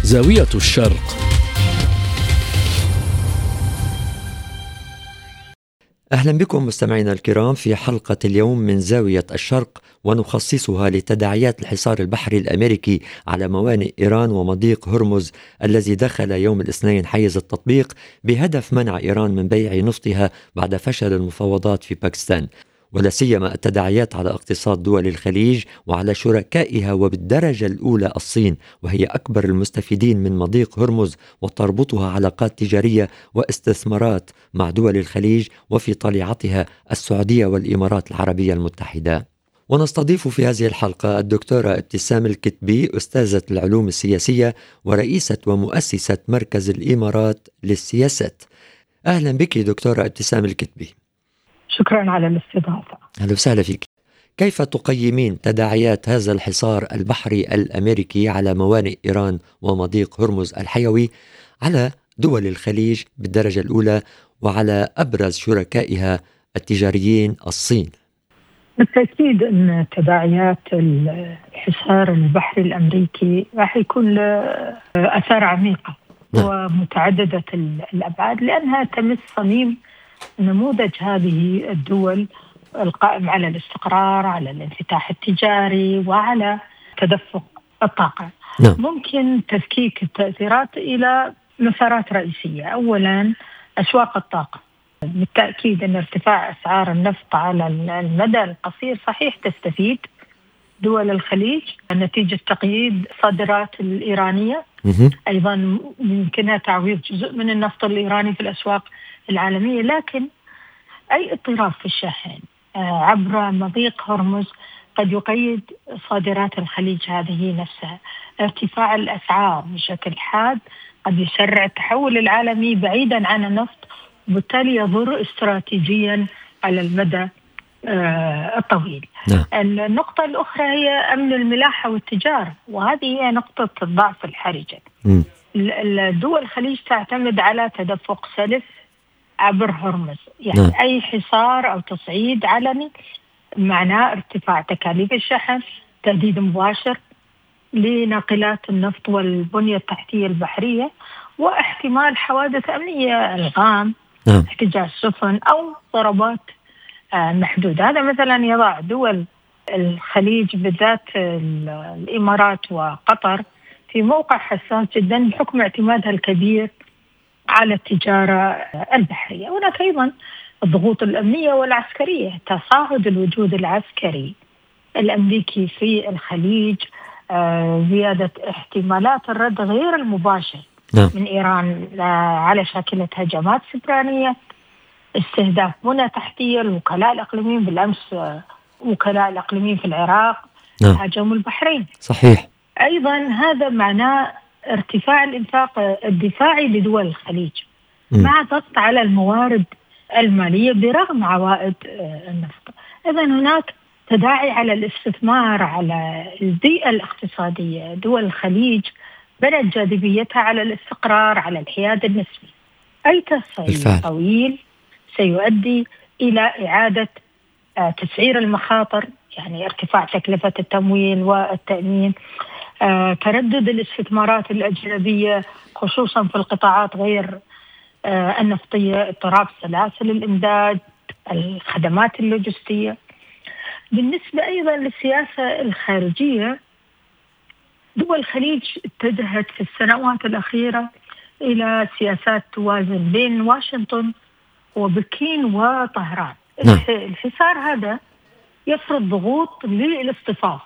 زاوية الشرق. أهلا بكم مستمعينا الكرام في حلقة اليوم من زاوية الشرق، ونخصصها لتداعيات الحصار البحري الأمريكي على موانئ إيران ومضيق هرمز الذي دخل يوم الاثنين حيز التطبيق بهدف منع إيران من بيع نفطها بعد فشل المفاوضات في باكستان، ولا سيما التداعيات على اقتصاد دول الخليج وعلى شركائها وبالدرجة الأولى الصين، وهي أكبر المستفيدين من مضيق هرمز وتربطها علاقات تجارية واستثمارات مع دول الخليج وفي طليعتها السعودية والإمارات العربية المتحدة. ونستضيف في هذه الحلقة الدكتورة ابتسام الكتبي، أستاذة العلوم السياسية ورئيسة ومؤسسة مركز الإمارات للسياسات. أهلا بك دكتورة ابتسام الكتبي. شكرا على الاستضافة. أهلا وسهلا فيك. كيف تقيمين تداعيات هذا الحصار البحري الأمريكي على موانئ إيران ومضيق هرمز الحيوي على دول الخليج بالدرجة الأولى وعلى أبرز شركائها التجاريين الصين؟ بالتأكيد أن تداعيات الحصار البحري الأمريكي راح يكون له آثار عميقة ومتعددة الأبعاد، لأنها تمس صميم نموذج هذه الدول القائم على الاستقرار، على الانفتاح التجاري، وعلى تدفق الطاقة. ممكن تفكيك التأثيرات إلى مسارات رئيسية. أولا، أسواق الطاقة. بالتأكيد أن ارتفاع أسعار النفط على المدى القصير صحيح تستفيد دول الخليج نتيجة تقييد الصادرات الإيرانية، أيضا يمكنها تعويض جزء من النفط الإيراني في الأسواق العالمية، لكن أي اضطراب في الشحن عبر مضيق هرمز قد يقيد صادرات الخليج هذه نفسها. ارتفاع الأسعار بشكل حاد قد يسرع التحول العالمي بعيدا عن النفط، وبالتالي يضر استراتيجيا على المدى الطويل. النقطة الأخرى هي أمن الملاحة والتجارة، وهذه هي نقطة الضعف الحرجة. الدول الخليج تعتمد على تدفق سلف عبر هرمز، يعني أي حصار أو تصعيد علني معناه ارتفاع تكاليف الشحن، تهديد مباشر لناقلات النفط والبنية التحتية البحرية، واحتمال حوادث أمنية، ألغام، احتجاج سفن أو ضربات محدودة. هذا مثلا يضع دول الخليج بالذات الإمارات وقطر في موقع حساس جدا بحكم اعتمادها الكبير على التجارة البحرية. هناك أيضا الضغوط الأمنية والعسكرية، تصاعد الوجود العسكري الأمريكي في الخليج، زيادة احتمالات الرد غير المباشر من إيران على شاكلة هجمات سبرانية، استهداف بنى تحتية، الوكلاء الإقليميين. بالأمس وكلاء الإقليميين في العراق هاجموا البحرين. صحيح. أيضا هذا معناه ارتفاع الإنفاق الدفاعي لدول الخليج مع ضغط على الموارد المالية برغم عوائد النفط. إذن هناك تداعي على الاستثمار، على البيئة الاقتصادية. دول الخليج بنت جاذبيتها على الاستقرار، على الحياد النسبي. أي تصعيد طويل سيؤدي إلى إعادة تسعير المخاطر، يعني ارتفاع تكلفة التمويل والتأمين، تردد الاستثمارات الأجنبية خصوصا في القطاعات غير النفطية، اضطراب سلاسل الإمداد، الخدمات اللوجستية. بالنسبة أيضا للسياسة الخارجية، دول الخليج اتجهت في السنوات الأخيرة إلى سياسات توازن بين واشنطن وبكين وطهران. الحصار هذا يفرض ضغوط للاصطفاف،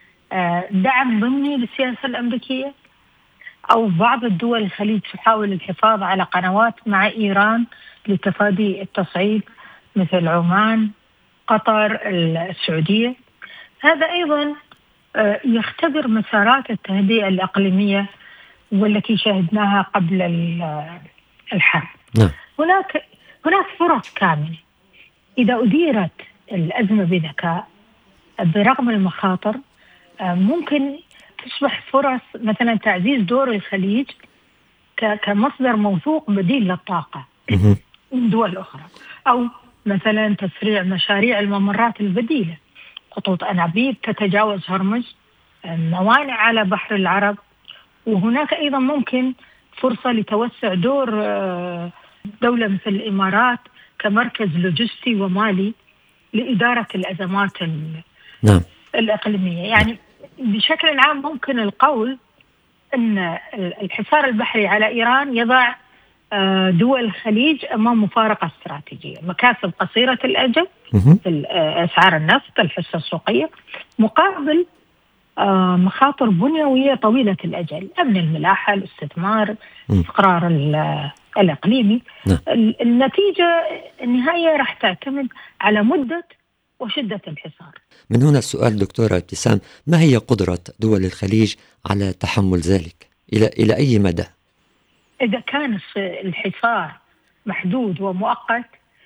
دعم ضمني للسياسة الأمريكية، أو بعض الدول الخليج تحاول الحفاظ على قنوات مع إيران لتفادي التصعيد مثل عمان، قطر، السعودية. هذا أيضا يختبر مسارات التهدئة الإقليمية والتي شاهدناها قبل الحرب. هناك فرص كامنة إذا أديرت الأزمة بذكاء برغم المخاطر. ممكن تصبح فرص مثلا تعزيز دور الخليج كمصدر موثوق بديل للطاقة من دول أخرى، أو مثلا تسريع مشاريع الممرات البديلة، خطوط أنابيب تتجاوز هرمز، موانئ على بحر العرب، وهناك أيضا ممكن فرصة لتوسع دور دولة مثل الإمارات كمركز لوجستي ومالي لإدارة الأزمات نعم. الإقليمية. يعني بشكل عام ممكن القول أن الحصار البحري على إيران يضع دول الخليج أمام مفارقة استراتيجية، مكاسب قصيرة الأجل في أسعار النفط، الحصة السوقية، مقابل مخاطر بنيوية طويلة الأجل، أمن الملاحة، الاستثمار، الاستقرار الإقليمي. النتيجة النهائية راح تعتمد على مدة وشدة الحصار. من هنا السؤال دكتورة ابتسام، ما هي قدرة دول الخليج على تحمل ذلك؟ إلى أي مدى؟ إذا كان الحصار محدود ومؤقت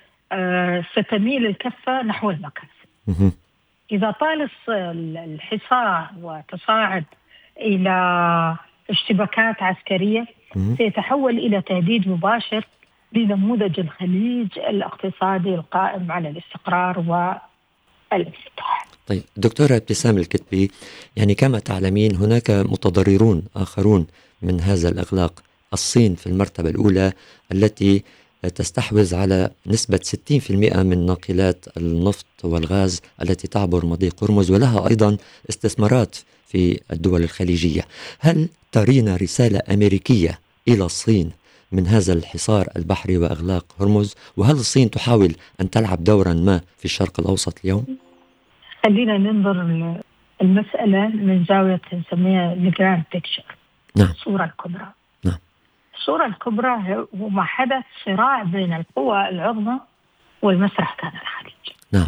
ستميل الكفة نحو المكاسب. إذا طال الحصار وتصاعد إلى اشتباكات عسكرية سيتحول إلى تهديد مباشر لنموذج الخليج الاقتصادي القائم على الاستقرار والانفتاح. طيب دكتورة ابتسام الكتبي، يعني كما تعلمين هناك متضررون آخرون من هذا الإغلاق. الصين في المرتبة الأولى التي تستحوذ على نسبة 60% من ناقلات النفط والغاز التي تعبر مضيق هرمز، ولها أيضا استثمارات في الدول الخليجية. هل ترين رسالة أمريكية إلى الصين من هذا الحصار البحري وإغلاق هرمز؟ وهل الصين تحاول أن تلعب دورا ما في الشرق الأوسط اليوم؟ خلينا ننظر المسألة من زاوية نسميها الجراند بيكتشر. نعم. الصورة الكبرى. نعم. الصورة الكبرى هو ما حدث صراع بين القوى العظمى والمسرح كان الخليج. نعم.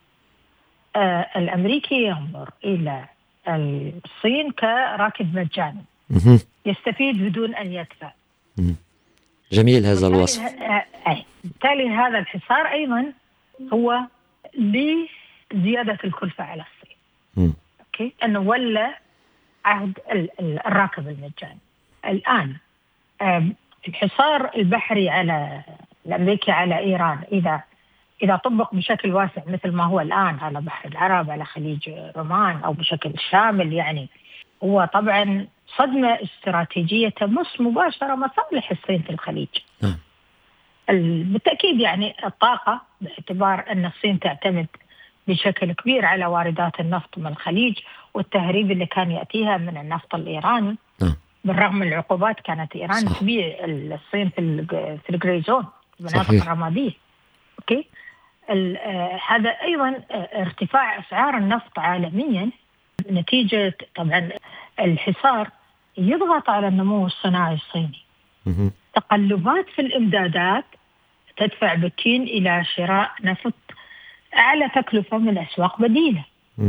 الأمريكي ينظر إلى الصين كراكب مجاني يستفيد بدون أن يدفع. جميل هذا الوصف. بالتالي هذا الحصار أيضا هو لزيادة الكلفة على الصين. أوكي، أنه ولا عهد الراكب المجاني. الآن الحصار البحري على الأمريكي على إيران إذا طبق بشكل واسع مثل ما هو الآن على بحر العرب، على خليج عمان، أو بشكل شامل، يعني هو طبعا صدمة استراتيجية تمس مباشرة مصالح الصين في الخليج. بالتأكيد يعني الطاقة، باعتبار أن الصين تعتمد بشكل كبير على واردات النفط من الخليج والتهريب اللي كان يأتيها من النفط الإيراني. بالرغم من العقوبات كانت إيران تبيع الصين في الجري زون، المناطق الرمادية. أوكي، هذا أيضا ارتفاع أسعار النفط عالميا نتيجة طبعا الحصار يضغط على النمو الصناعي الصيني. تقلبات في الإمدادات تدفع بكين إلى شراء نفط أعلى تكلفة من أسواق بديلة.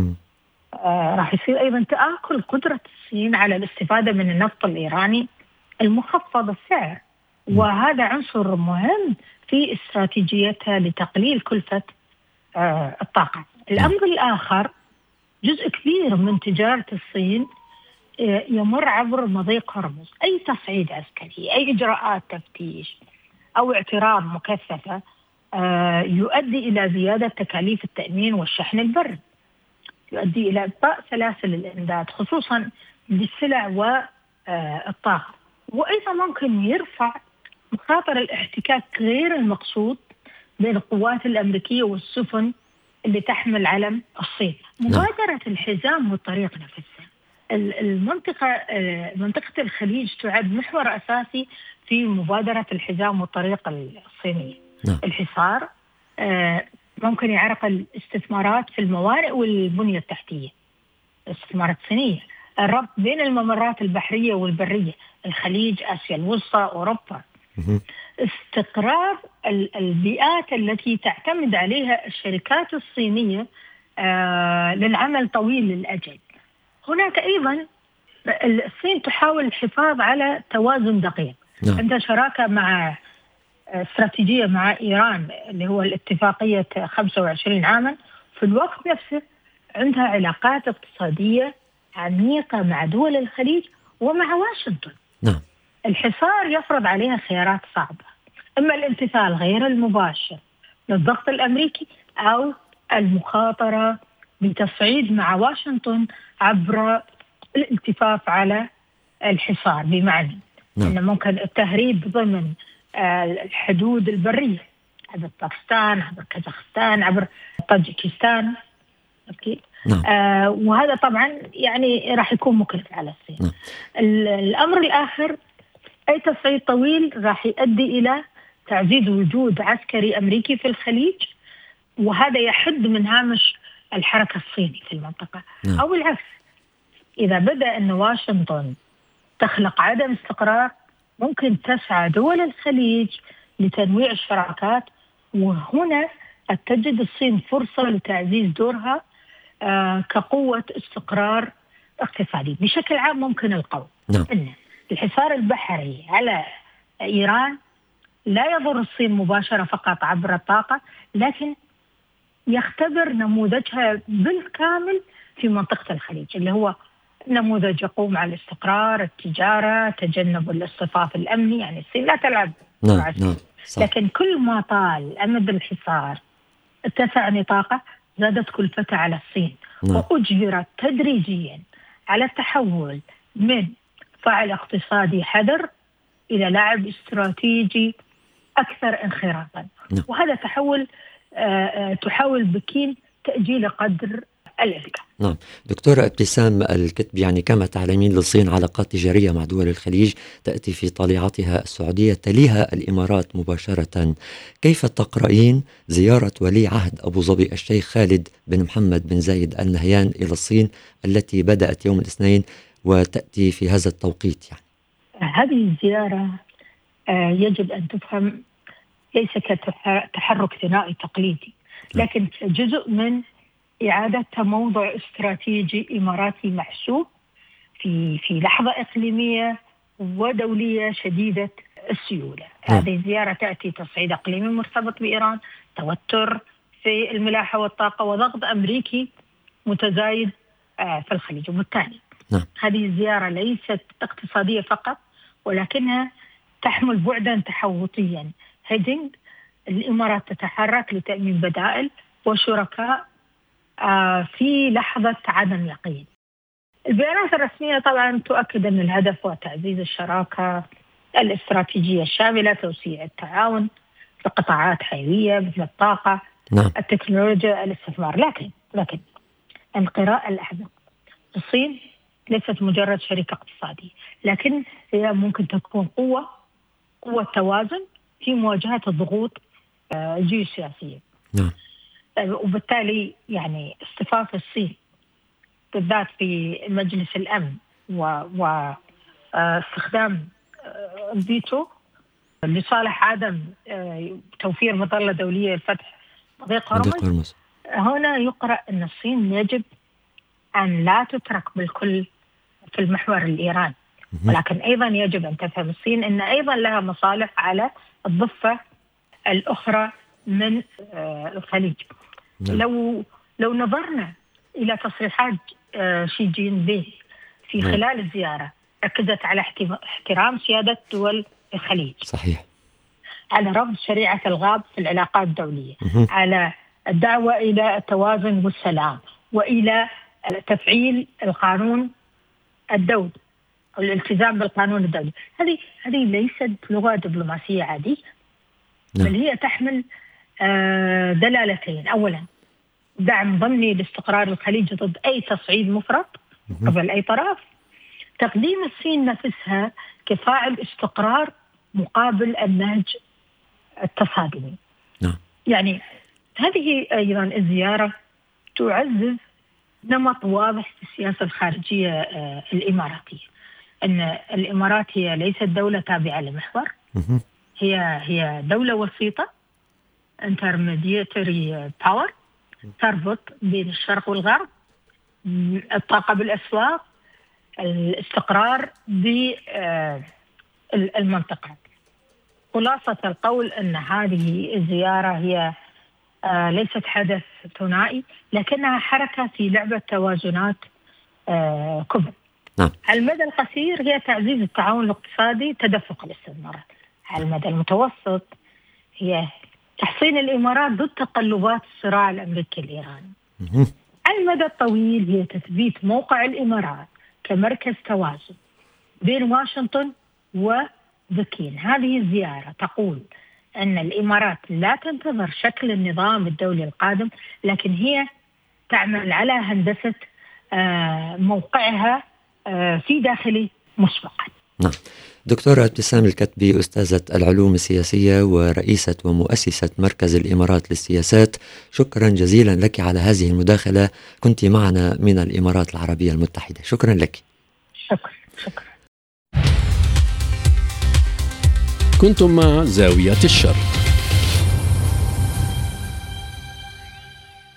راح يصير أيضا تآكل قدرة الصين على الاستفادة من النفط الإيراني المخفض السعر، وهذا عنصر مهم في استراتيجيتها لتقليل كلفة الطاقة. الأمر الآخر، جزء كبير من تجارة الصين يمر عبر مضيق هرمز. أي تصعيد عسكري، أي إجراءات تفتيش أو اعتراض مكثفة يؤدي إلى زيادة تكاليف التأمين والشحن البري، يؤدي إلى إبطاء سلاسل الإمداد خصوصا للسلع والطاقة، وأيضا ممكن يرفع مخاطر الاحتكاك غير المقصود بين القوات الأمريكية والسفن اللي تحمل علم الصين. مبادرة الحزام والطريق نفسها، منطقة الخليج تعد محور أساسي في مبادرة الحزام والطريق الصينية. الحصار ممكن يعرقل الاستثمارات في الموانئ والبنية التحتية، الاستثمارات الصينية، الربط بين الممرات البحرية والبرية، الخليج، آسيا الوسطى، أوروبا، استقرار البيئات التي تعتمد عليها الشركات الصينية للعمل طويل الأجل. هناك أيضا الصين تحاول الحفاظ على توازن دقيق. عندها شراكة مع استراتيجية مع إيران اللي هو الاتفاقية 25 عاما، في الوقت نفسه عندها علاقات اقتصادية عميقة مع دول الخليج ومع واشنطن. الحصار يفرض عليها خيارات صعبة، إما الامتثال غير المباشر للضغط الأمريكي أو المخاطرة بتصعيد مع واشنطن عبر الالتفاف على الحصار، بمعنى أن ممكن التهريب ضمن الحدود البرية عبر باكستان، عبر كازاخستان، عبر طاجيكستان. أكيد. وهذا طبعا يعني راح يكون مكلف على الصين. الأمر الآخر، أي تصعيد طويل راح يؤدي إلى تعزيز وجود عسكري أمريكي في الخليج، وهذا يحد من هامش الحركة الصيني في المنطقة. أو العكس، إذا بدأ أن واشنطن تخلق عدم استقرار، ممكن تسعى دول الخليج لتنويع الشراكات، وهنا قد تجد الصين فرصة لتعزيز دورها كقوة استقرار اقتصادي. بشكل عام ممكن القول أن الحصار البحري على إيران لا يضر الصين مباشرة فقط عبر الطاقة، لكن يختبر نموذجها بالكامل في منطقة الخليج، اللي هو نموذج يقوم على الاستقرار، التجارة، تجنب الاصطفاف الأمني. يعني الصين لا تلعب مع الصين، لكن كل ما طال أمد الحصار اتسع نطاقه، زادت كلفته على الصين، وأجبرت تدريجيا على التحول من فاعل اقتصادي حذر إلى لاعب استراتيجي أكثر انخراطا. وهذا تحول تحاول بكين تأجيل قدر الإمكان. نعم دكتورة ابتسام الكتب، يعني كما تعلمين للصين علاقات تجارية مع دول الخليج تأتي في طليعتها السعودية، تليها الإمارات مباشرة. كيف تقرأين زيارة ولي عهد أبو ظبي الشيخ خالد بن محمد بن زايد آل نهيان إلى الصين التي بدأت يوم الاثنين وتأتي في هذا التوقيت؟ يعني هذه الزيارة يجب أن تفهم ليس كتحرك ثنائي تقليدي، لكن جزء من إعادة تموضع استراتيجي إماراتي محسوب في لحظة إقليمية ودولية شديدة السيولة. هذه الزيارة تأتي تصعيد إقليمي مرتبط بإيران، توتر في الملاحة والطاقة، وضغط أمريكي متزايد في الخليج. وبالتالي هذه الزيارة ليست اقتصادية فقط، ولكنها تحمل بعدا تحوطيا، هيدنج. الإمارات تتحرك لتأمين بدائل وشركاء في لحظة عدم يقين. البيانات الرسمية طبعا تؤكد أن الهدف هو تعزيز الشراكة الاستراتيجية الشاملة، توسيع التعاون في قطاعات حيوية مثل الطاقة، التكنولوجيا، الاستثمار. لكن القراءة الأعمق، الصين ليست مجرد شركة اقتصادية، لكن هي ممكن تكون قوة توازن في مواجهة الضغوط الجيوسياسية. وبالتالي يعني اصطفاف الصين بالذات في مجلس الأمن واستخدام الفيتو لصالح عدم توفير مظلة دولية لفتح مضيق هرمز، هنا يقرأ أن الصين يجب أن لا تترك بالكل في المحور الإيراني، ولكن أيضا يجب أن تفهم الصين أن أيضا لها مصالح على الضفة الأخرى من الخليج. لو نظرنا إلى تصريحات شي جين بينغ في خلال الزيارة، ركزت على احترام سيادة دول الخليج، صحيح، على رفض شريعة الغاب في العلاقات الدولية، على الدعوة إلى التوازن والسلام، وإلى تفعيل القانون الدولي أو الالتزام بالقانون الدولي. هذه ليست لغة دبلوماسية عادية، بل هي تحمل دلالتين. أولا، دعم ضمني لاستقرار الخليج ضد أي تصعيد مفرط قبل أي طرف، تقديم الصين نفسها كفاعل استقرار مقابل النهج التصادمي. يعني هذه أيضا الزيارة تعزز نمط واضح في السياسة الخارجية الإماراتية، أن الإمارات هي ليست دولة تابعة لمحور، هي دولة وسيطة، intermediary power، تربط بين الشرق والغرب، الطاقة بالأسواق، الاستقرار بالمنطقة. خلاصة القول أن هذه الزيارة هي ليست حدث ثنائي، لكنها حركة في لعبة توازنات كبرى. على المدى القصير هي تعزيز التعاون الاقتصادي، تدفق الاستثمارات. على المدى المتوسط هي تحصين الإمارات ضد تقلبات الصراع الأمريكي الإيراني. على المدى الطويل هي تثبيت موقع الإمارات كمركز توازن بين واشنطن وبكين. هذه الزيارة تقول أن الإمارات لا تنتظر شكل النظام الدولي القادم، لكن هي تعمل على هندسة موقعها في داخله مسبقا. نعم. دكتورة ابتسام الكتبي، أستاذة العلوم السياسية ورئيسة ومؤسسة مركز الإمارات للسياسات، شكرا جزيلا لك على هذه المداخلة. كنت معنا من الإمارات العربية المتحدة. شكرا لك. شكرا. كنتم مع زاوية الشرق.